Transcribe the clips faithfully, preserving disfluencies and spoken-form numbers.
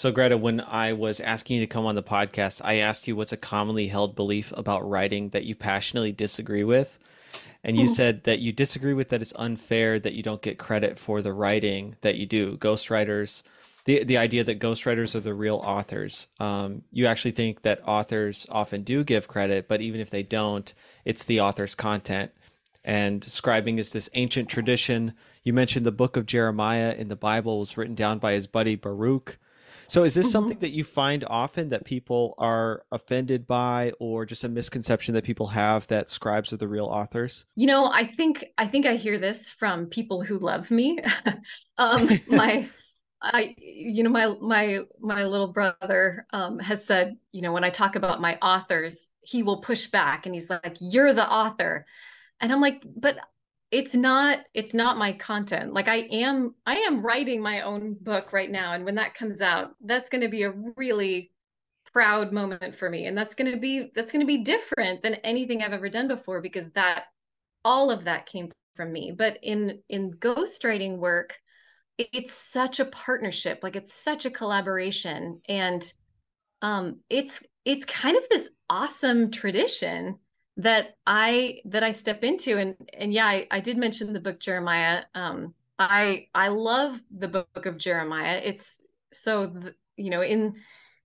So, Greta, when I was asking you to come on the podcast, I asked you what's a commonly held belief about writing that you passionately disagree with. And you said that you disagree with that it's unfair that you don't get credit for the writing that you do. Ghostwriters, the, the idea that ghostwriters are the real authors. Um, you actually think that authors often do give credit, but even if they don't, it's the author's content. And scribing is this ancient tradition. You mentioned the book of Jeremiah in the Bible was written down by his buddy Baruch. So is this something Mhm. that you find often that people are offended by, or just a misconception that people have that scribes are the real authors? You know, I think I think I hear this from people who love me. Um, my I you know my my my little brother um has said, you know, when I talk about my authors, he will push back and he's like, "You're the author." And I'm like, "But it's not it's not my content. Like I am I am writing my own book right now, and when that comes out, that's going to be a really proud moment for me. And that's going to be that's going to be different than anything I've ever done before because that all of that came from me. But in in ghostwriting work, it's such a partnership, like it's such a collaboration, and um, it's it's kind of this awesome tradition that I that I step into. And and yeah, I, I did mention the book Jeremiah. Um, I I love the book of Jeremiah. It's so th- you know in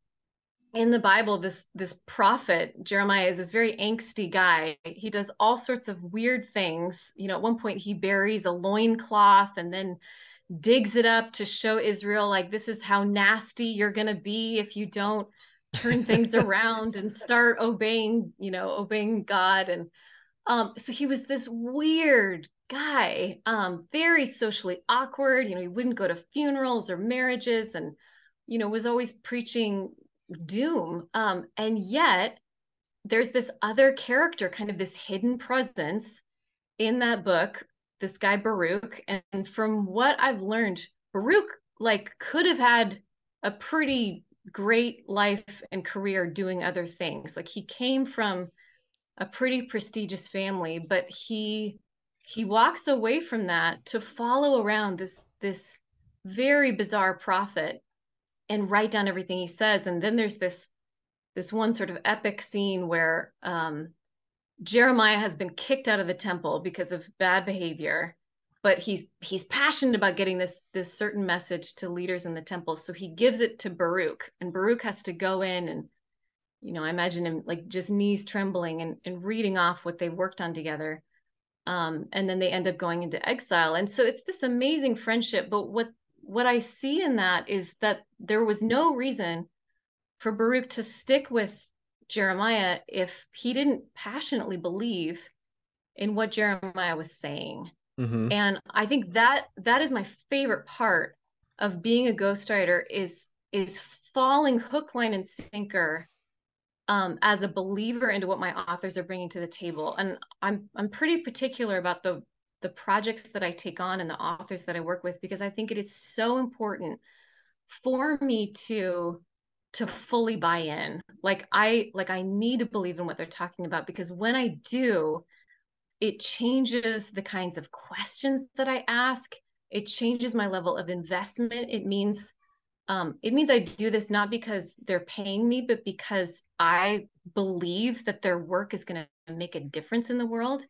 in the Bible, this this prophet Jeremiah is this very angsty guy. He does all sorts of weird things. You know, at one point he buries a loincloth and then digs it up to show Israel, like, this is how nasty you're gonna be if you don't turn things around and start obeying, you know, obeying God. And um, so he was this weird guy, um, very socially awkward. You know, he wouldn't go to funerals or marriages, and you know, was always preaching doom. Um, and yet there's this other character, kind of this hidden presence in that book, this guy Baruch. And from what I've learned, Baruch like could have had a pretty great life and career doing other things. Like he came from a pretty prestigious family, but he he walks away from that to follow around this this very bizarre prophet and write down everything he says. And then there's this this one sort of epic scene where um, Jeremiah has been kicked out of the temple because of bad behavior, but he's he's passionate about getting this this certain message to leaders in the temple. So he gives it to Baruch, and Baruch has to go in and, you know, I imagine him like just knees trembling and, and reading off what they worked on together. Um, and then they end up going into exile. And so it's this amazing friendship. But what what I see in that is that there was no reason for Baruch to stick with Jeremiah if he didn't passionately believe in what Jeremiah was saying. Hmm. And I think that that is my favorite part of being a ghostwriter is is falling hook, line, and sinker um, as a believer into what my authors are bringing to the table. And I'm I'm pretty particular about the the projects that I take on and the authors that I work with because I think it is so important for me to to fully buy in. Like I like I need to believe in what they're talking about because when I do, it changes the kinds of questions that I ask. It changes my level of investment. It means um, it means I do this not because they're paying me, but because I believe that their work is going to make a difference in the world.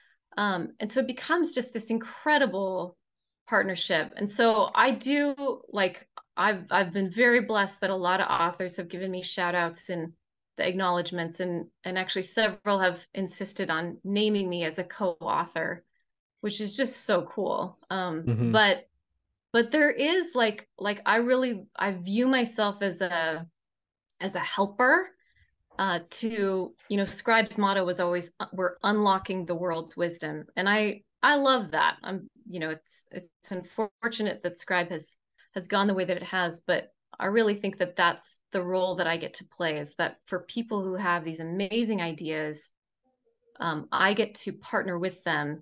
Um, and so it becomes just this incredible partnership. And so I do like I've I've been very blessed that a lot of authors have given me shout outs and the acknowledgments, and and actually several have insisted on naming me as a co-author, which is just so cool. Um, Hmm. but but there is like like I really I view myself as a as a helper uh, to, you know, Scribe's motto was always uh, we're unlocking the world's wisdom, and I I love that. I'm, you know, it's it's unfortunate that Scribe has has gone the way that it has, but I really think that that's the role that I get to play is that for people who have these amazing ideas, um, I get to partner with them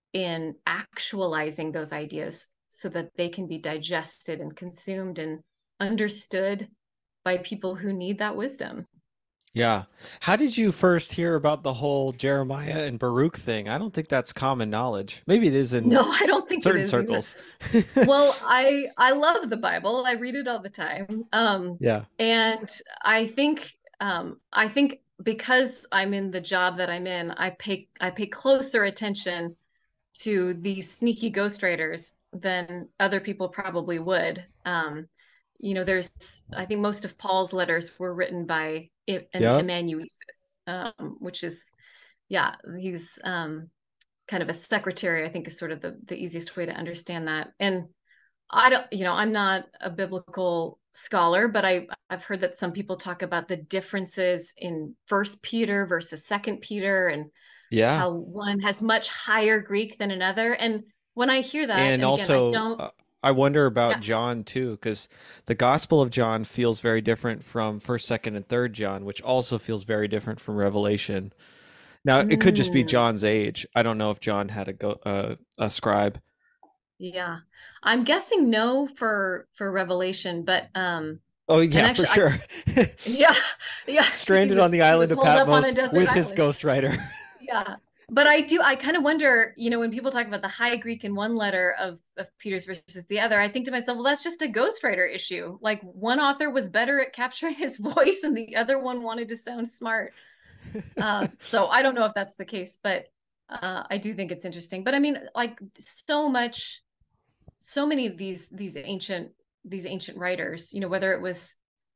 in actualizing those ideas so that they can be digested and consumed and understood by people who need that wisdom. Yeah. How did you first hear about the whole Jeremiah and Baruch thing? I don't think that's common knowledge. Maybe it is in No, I s- don't think it certain is either. circles. Well, I I love the Bible. I read it all the time. Um, Yeah. and I think um, I think because I'm in the job that I'm in, I pay I pay closer attention to these sneaky ghostwriters than other people probably would. Um, you know, there's I think most of Paul's letters were written by an Yep. amanuensis, um, which is yeah, he's um, kind of a secretary. I think is sort of the the easiest way to understand that. And I don't, you know, I'm not a biblical scholar, but I I've heard that some people talk about the differences in First Peter versus Second Peter, and Yeah. how one has much higher Greek than another. And when I hear that, And and again, I also, don't, uh, I wonder about yeah, John too, because the Gospel of John feels very different from First, Second, and Third John, which also feels very different from Revelation. Now, it could just be mm, John's age. I don't know if John had a go uh, a scribe. yeah, I'm guessing no for for Revelation, but um, Oh and yeah, for actually, I sure. yeah, yeah, because he Stranded on was the he island was of holed up on a Patmos desert with his island. ghostwriter. Yeah. But I do, I kind of wonder, you know, when people talk about the high Greek in one letter of, of Peter's versus the other, I think to myself, well, that's just a ghostwriter issue. Like one author was better at capturing his voice and the other one wanted to sound smart. Uh, so I don't know if that's the case, but uh, I do think it's interesting. But I mean, like so much, so many of these these ancient these ancient writers, you know, whether it was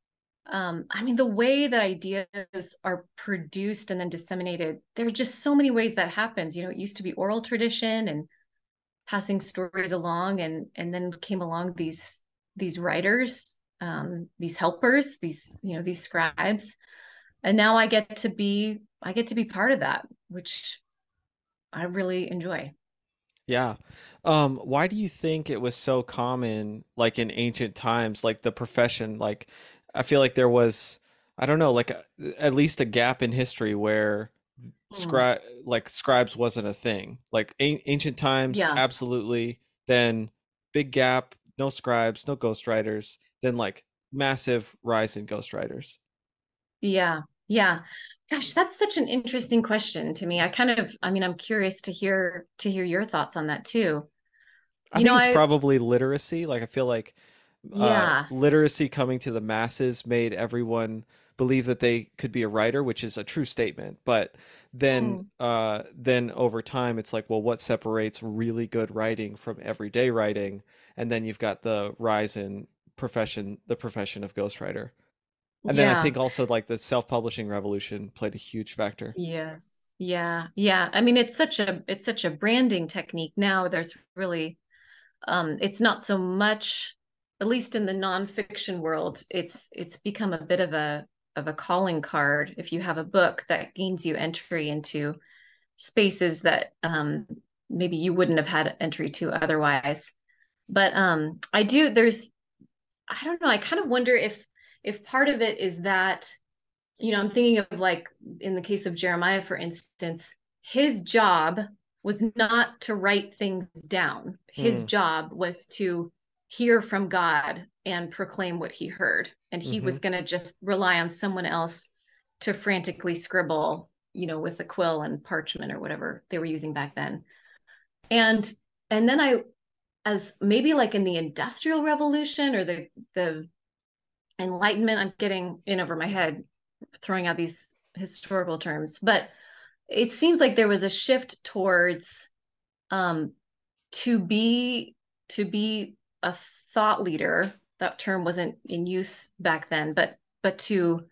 um, I mean, the way that ideas are produced and then disseminated, there are just so many ways that happens. You know, it used to be oral tradition and passing stories along, and and then came along these these writers, um, these helpers, these you know these scribes, and now I get to be I get to be part of that, which I really enjoy. Yeah. Um, why do you think it was so common, like in ancient times, like the profession, like I feel like there was, I don't know, like a, at least a gap in history where Mm, scribe like scribes wasn't a thing. Like an ancient times, yeah. absolutely. Then big gap, no scribes, no ghostwriters. Then like massive rise in ghostwriters. Yeah, yeah. Gosh, that's such an interesting question to me. I kind of, I mean, I'm curious to hear to hear your thoughts on that too. I You know, think it's I, probably literacy. Like I feel like uh, yeah. literacy coming to the masses made everyone believe that they could be a writer, which is a true statement. But then, Mm, uh, then over time, it's like, well, what separates really good writing from everyday writing? And then you've got the rise in profession, the profession of ghostwriter. And then I yeah. think also like the self-publishing revolution played a huge factor. Yes. Yeah. Yeah. I mean, it's such a it's such a branding technique now. There's really um it's not so much, at least in the nonfiction world, it's it's become a bit of a of a calling card if you have a book that gains you entry into spaces that um maybe you wouldn't have had entry to otherwise. But um I do there's I don't know, I kind of wonder if if part of it is that, you know, I'm thinking of like in the case of Jeremiah, for instance, his job was not to write things down. His Hmm. job was to hear from God and proclaim what he heard. And he Mm-hmm. was going to just rely on someone else to frantically scribble, you know, with a quill and parchment or whatever they were using back then. And and then I, as maybe like in the Industrial Revolution or the the Enlightenment, I'm getting in over my head throwing out these historical terms, but it seems like there was a shift towards um, to be to be a thought leader. That term wasn't in use back then, but but to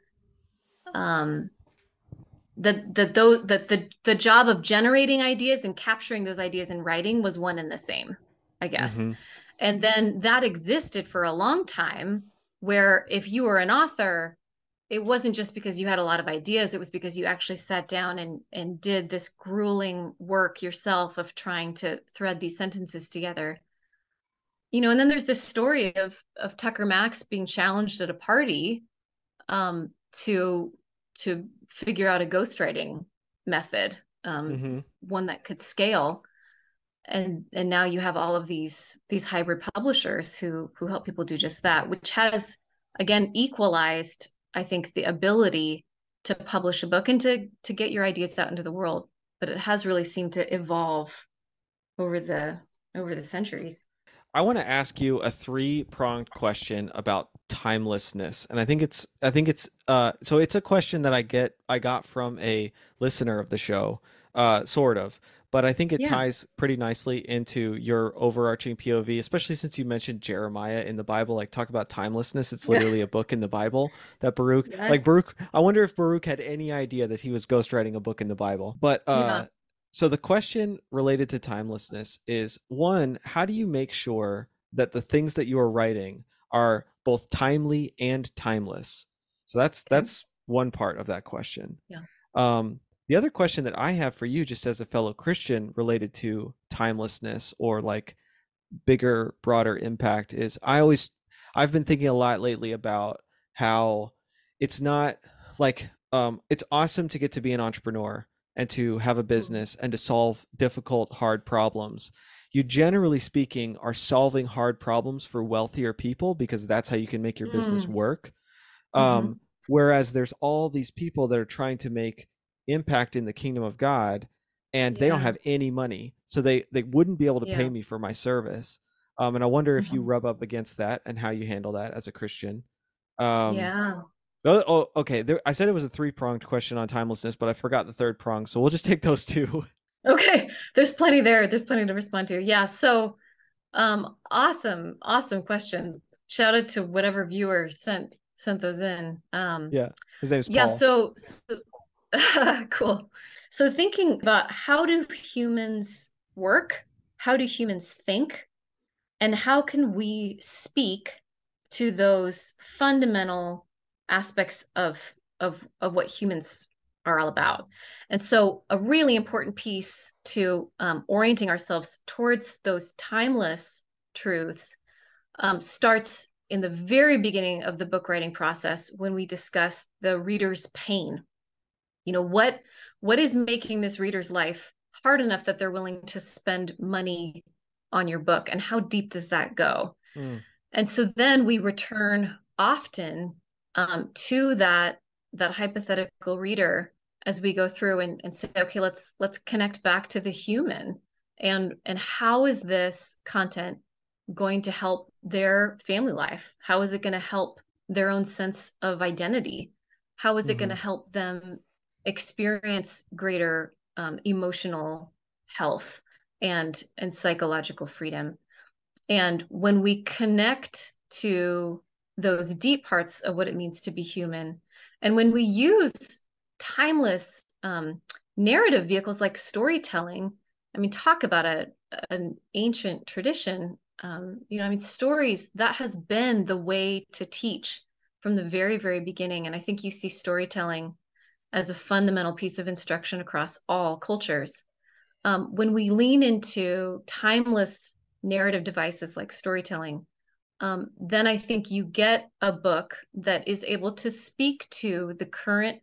um, the the those the, the the job of generating ideas and capturing those ideas in writing was one and the same, I guess. Mm-hmm. And then that existed for a long time, where if you were an author, it wasn't just because you had a lot of ideas, it was because you actually sat down and and did this grueling work yourself of trying to thread these sentences together. You know, and then there's this story of of Tucker Max being challenged at a party um, to to figure out a ghostwriting method, um, Mm-hmm. one that could scale. And and now you have all of these these hybrid publishers who who help people do just that, which has again equalized, I think, the ability to publish a book and to to get your ideas out into the world. But it has really seemed to evolve over the over the centuries. I want to ask you a three-pronged question about timelessness. And I think it's I think it's uh so it's a question that I get I got from a listener of the show, uh sort of. But I think it Yeah. ties pretty nicely into your overarching P O V, especially since you mentioned Jeremiah in the Bible. Like, talk about timelessness. It's Yeah. literally a book in the Bible that Baruch, like Yes. Baruch, I wonder if Baruch had any idea that he was ghostwriting a book in the Bible. But Yeah. uh so the question related to timelessness is, one, how do you make sure that the things that you are writing are both timely and timeless? So that's Okay. that's one part of that question. Yeah. Um, the other question that I have for you, just as a fellow Christian, related to timelessness or like bigger, broader impact, is I always I've been thinking a lot lately about how it's not like um it's awesome to get to be an entrepreneur and to have a Mm. business and to solve difficult, hard problems. You, generally speaking, are solving hard problems for wealthier people because that's how you can make your business Mm. work. Um, Hmm. whereas there's all these people that are trying to make impact in the kingdom of God, and they don't Yeah. have any money, so they they wouldn't be able to pay Yeah. me for my service. Um, and I wonder if you Hmm. rub up against that and how you handle that as a Christian. Um, Yeah. oh, oh, okay. There, I said it was a three pronged question on timelessness, but I forgot the third prong, so we'll just take those two. Okay. There's plenty there. There's plenty to respond to. Yeah. So, um, awesome, awesome question. Shout out to whatever viewer sent sent those in. Um, Yeah, his name's yeah. Paul. So, so cool. So thinking about how do humans work? How do humans think? And how can we speak to those fundamental aspects of of of what humans are all about? And so a really important piece to um, orienting ourselves towards those timeless truths um, starts in the very beginning of the book writing process when we discuss the reader's pain. You know, what what is making this reader's life hard enough that they're willing to spend money on your book, and how deep does that go? Mm, And so then we return often um, to that that hypothetical reader as we go through and, and say, okay, let's let's connect back to the human, and and how is this content going to help their family life? How is it going to help their own sense of identity? How is it going mm-hmm, to help them experience greater um, emotional health and and psychological freedom? And when we connect to those deep parts of what it means to be human, and when we use timeless um, narrative vehicles like storytelling, I mean, talk about a, an ancient tradition. Um, you know, I mean, stories, that has been the way to teach from the very, very beginning. And I think you see storytelling as a fundamental piece of instruction across all cultures. Um, when we lean into timeless narrative devices like storytelling, um, then I think you get a book that is able to speak to the current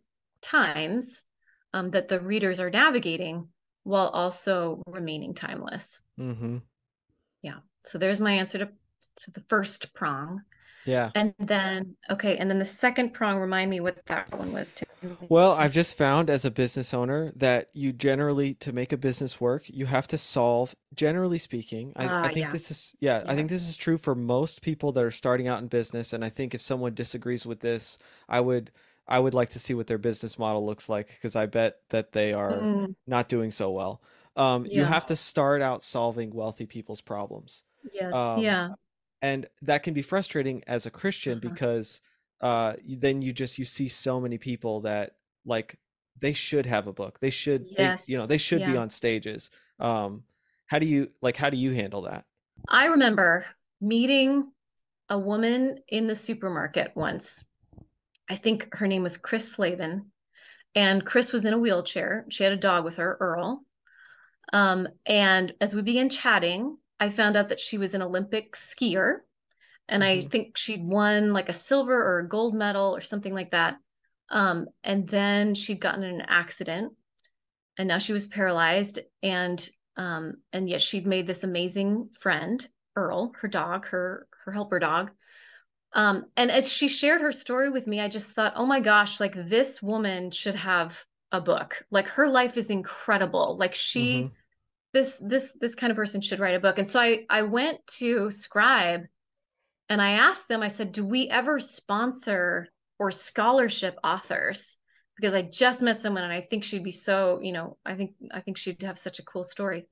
times um, that the readers are navigating while also remaining timeless. mm-hmm. Yeah. So there's my answer to, to the first prong. Yeah. And then, okay. And then the second prong, remind me what that one was, Tim. Well, I've just found as a business owner that you generally, to make a business work, you have to solve, generally speaking, I, I Ah, think yeah. this is, yeah, I think Yes. this is true for most people that are starting out in business. And I think if someone disagrees with this, I would, I would like to see what their business model looks like, because I bet that they are Mm, not doing so well. Um, you yeah. have to start out solving wealthy people's problems. Yes. Um, Yeah. and that can be frustrating as a Christian Uh-huh. because uh then you just you see so many people that, like, they should have a book. They should they you know Yes. they should be Yeah. on stages. Um how do you like how do you handle that? I remember meeting a woman in the supermarket once. I think her name was Chris Slavin. And Chris was in a wheelchair. She had a dog with her, Earl. Um, and as we began chatting, I found out that she was an Olympic skier. And I Hmm. think she'd won like a silver or a gold medal or something like that. Um, and then she'd gotten in an accident and now she was paralyzed. And um, and yet she'd made this amazing friend, Earl, her dog, her her helper dog. Um, and as she shared her story with me, I just thought, oh my gosh, like this woman should have a book. Like her life is incredible. Like Mm-hmm. she, this, this, this kind of person should write a book. And so I, I went to Scribe and I asked them, I said, do we ever sponsor or scholarship authors? Because I just met someone and I think she'd be so, you know, I think, I think she'd have such a cool story.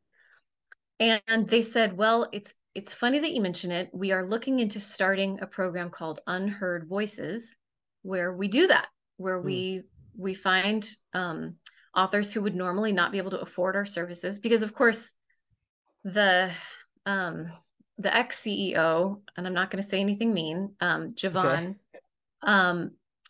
And they said, well, it's it's funny that you mention it. We are looking into starting a program called Unheard Voices, where we do that, where Mm. we we find um, authors who would normally not be able to afford our services, because of course the um, the ex C E O, and I'm not going to say anything mean, um, Okay. Javon, um,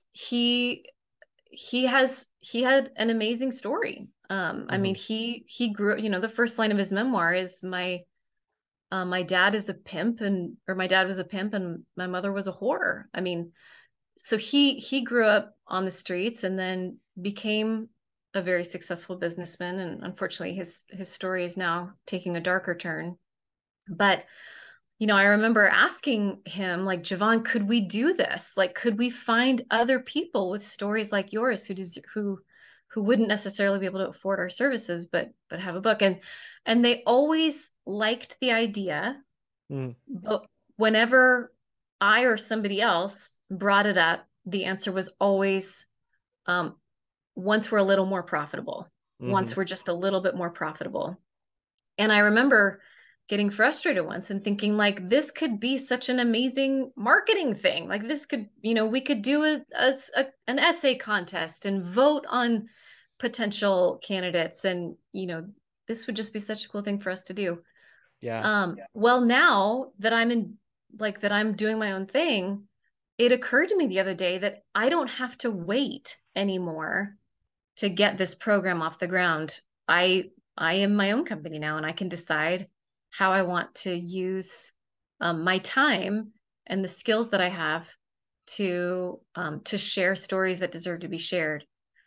he he has he had an amazing story. Um, I Mm-hmm. mean, he he grew, you know, the first line of his memoir is my uh, my dad is a pimp and or my dad was a pimp and my mother was a whore. I mean, so he he grew up on the streets and then became a very successful businessman. And unfortunately, his his story is now taking a darker turn. But you know, I remember asking him, like, Javon, could we do this? Like, could we find other people with stories like yours who des- who who wouldn't necessarily be able to afford our services, but but have a book? And and they always liked the idea, Mm. but whenever I or somebody else brought it up, the answer was always um, once we're a little more profitable, Mm-hmm. once we're just a little bit more profitable. And I remember getting frustrated once and thinking, like, this could be such an amazing marketing thing. Like, this could, you know, we could do a, a, a an essay contest and vote on potential candidates. And, you know, this would just be such a cool thing for us to do. Yeah. Um, well, now that I'm in, like, that I'm doing my own thing, it occurred to me the other day that I don't have to wait anymore to get this program off the ground. I I am my own company now, and I can decide how I want to use um, my time and the skills that I have to um, to share stories that deserve to be shared.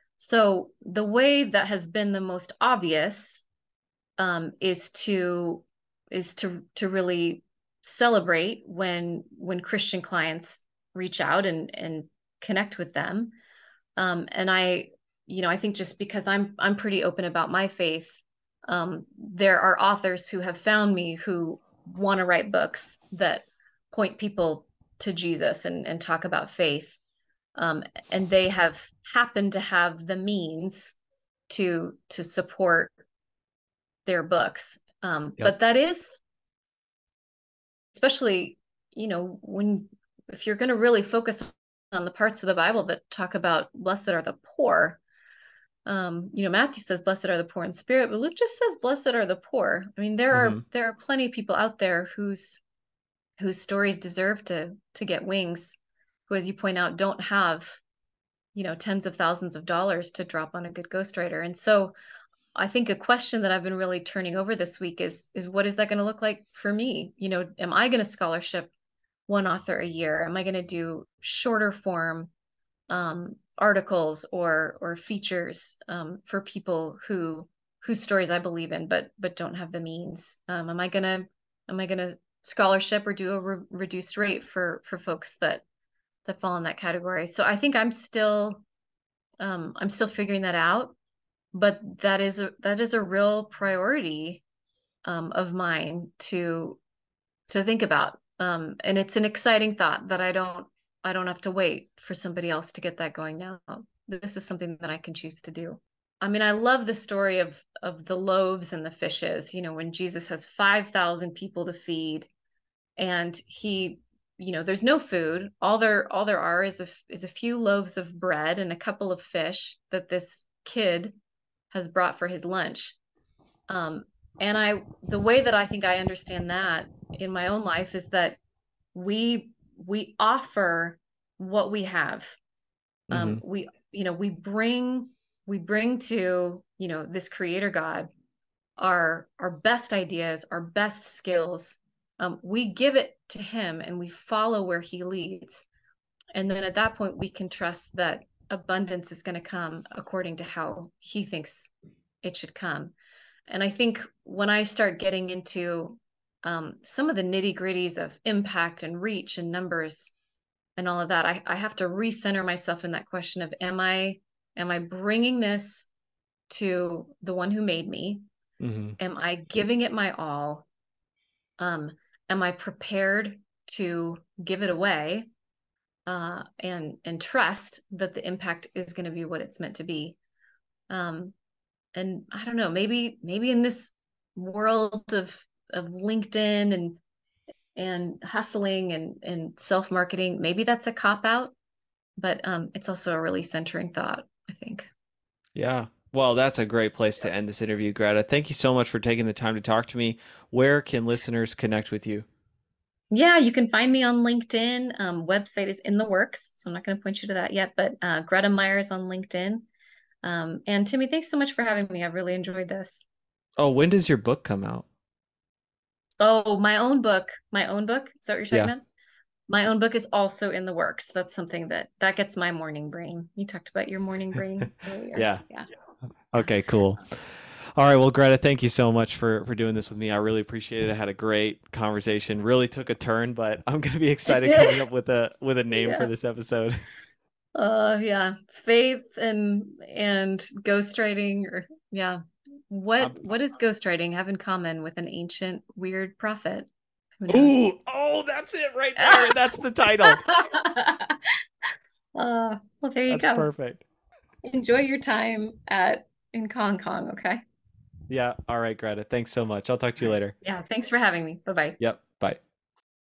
So the way that has been the most obvious um, is to is to to really celebrate when when Christian clients reach out and and connect with them. Um, and I, you know, I think just because I'm I'm pretty open about my faith, um, there are authors who have found me who want to write books that point people to Jesus and and talk about faith. Um, and they have happened to have the means to to support their books. Um, Yep. but that is, especially, you know, when if you're going to really focus on the parts of the Bible that talk about blessed are the poor, um, you know, Matthew says blessed are the poor in spirit, but Luke just says blessed are the poor. I mean, there Mm-hmm. are there are plenty of people out there whose whose stories deserve to to get wings, who, as you point out, don't have, you know, tens of thousands of dollars to drop on a good ghostwriter. And so I think a question that I've been really turning over this week is is what is that going to look like for me? You know, am I going to scholarship one author a year? Am I going to do shorter form um, articles or or features um, for people who whose stories I believe in, but but don't have the means? Um, am I gonna am I gonna scholarship or do a re reduced rate for for folks that that fall in that category? So I think I'm still um, I'm still figuring that out, but that is a that is a real priority um, of mine to to think about. Um, and it's an exciting thought that I don't I don't have to wait for somebody else to get that going now. This is something that I can choose to do. I mean, I love the story of of the loaves and the fishes, you know, when Jesus has five thousand people to feed and he, you know, there's no food. All there all there are is a is a few loaves of bread and a couple of fish that this kid has brought for his lunch. Um, and I, the way that I think I understand that in my own life is that we we offer what we have. Um, Mm-hmm. we, you know, we bring we bring to, you know, this creator God our our best ideas, our best skills. Um, we give it to him and we follow where he leads. And then at that point, we can trust that abundance is going to come according to how he thinks it should come. And I think when I start getting into um, some of the nitty gritties of impact and reach and numbers, and all of that, I, I have to recenter myself in that question of am I am I bringing this to the one who made me? Hmm. Am I giving it my all? Um, am I prepared to give it away, uh, and and trust that the impact is going to be what it's meant to be? Um, and I don't know, maybe maybe in this world of of LinkedIn and and hustling and and self marketing, maybe that's a cop out, but um, it's also a really centering thought, I think. Yeah. Well, that's a great place to end this interview, Greta. Thank you so much for taking the time to talk to me. Where can listeners connect with you? Yeah, you can find me on LinkedIn. Um, website is in the works, so I'm not going to point you to that yet, but uh, Greta Myers on LinkedIn. Um, and Timmy, thanks so much for having me. I've really enjoyed this. Oh, when does your book come out? Oh, my own book, my own book. Is that what you're talking Yeah. about? My own book is also in the works. That's something that that gets my morning brain. You talked about your morning brain earlier. Yeah. Yeah, yeah. Okay, cool. All right, well, Greta, thank you so much for for doing this with me. I really appreciate it. I had a great conversation. Really took a turn, but I'm gonna be It excited did. coming up with a with a name for Yeah. this episode. Uh, yeah. Faith and and ghostwriting, or yeah. What I'm, what does ghostwriting have in common with an ancient weird prophet? Who knows? ooh, oh, that's it right there. That's the title. Uh, well, there you That's go. perfect. Enjoy your time at in Hong Kong, okay? Yeah. All right, Greta. Thanks so much. I'll talk to All you right. later. Yeah, thanks for having me. Bye-bye. Yep. Bye.